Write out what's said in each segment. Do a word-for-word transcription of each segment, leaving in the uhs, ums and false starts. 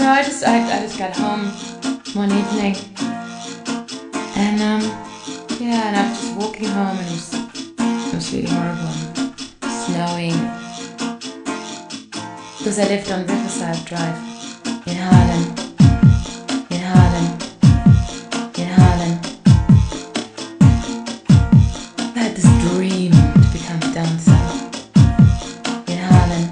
No, I just I, I just got home one evening, and um yeah, and I was just walking home, and it was it was really horrible, snowing, because I lived on Riverside Drive in Harlem, in Harlem, in Harlem. I had this dream to become a dancer in Harlem.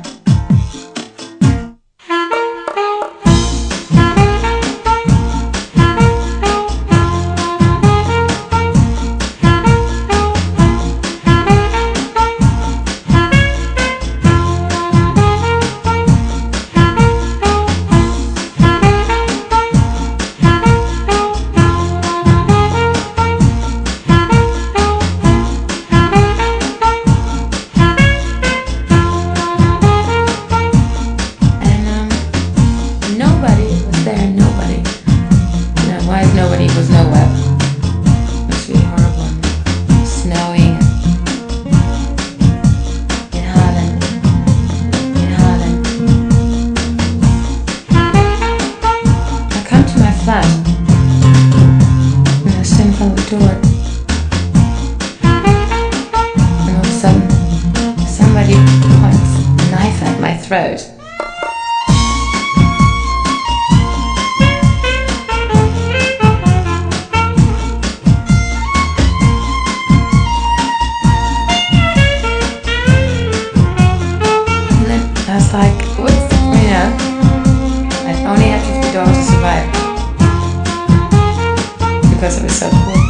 Nobody was nowhere. It was really horrible. Snowing in Harlem, in Harlem. I come to my flat and I stand in front of the door, and all of a sudden somebody points a knife at my throat. I was like, what's, you know, I only had fifty dollars to survive because it was so cool.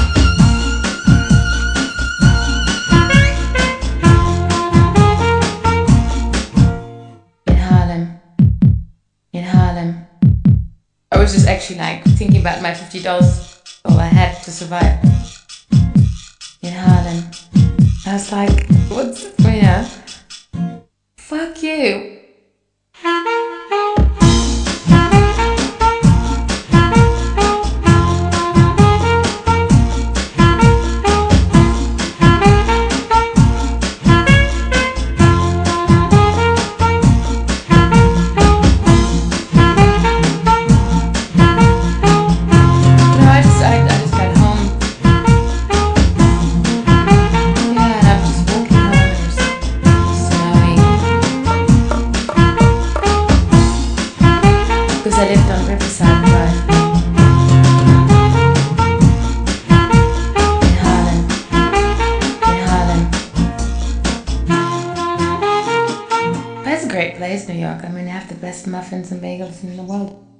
In Harlem, in Harlem. I was just actually like thinking about my fifty dollars all I had to survive. In Harlem. I was like, what's, you know, fuck you. Because I lived on Riverside Drive in Harlem, in Harlem. But it's a great place, New York. I mean, they have the best muffins and bagels in the world.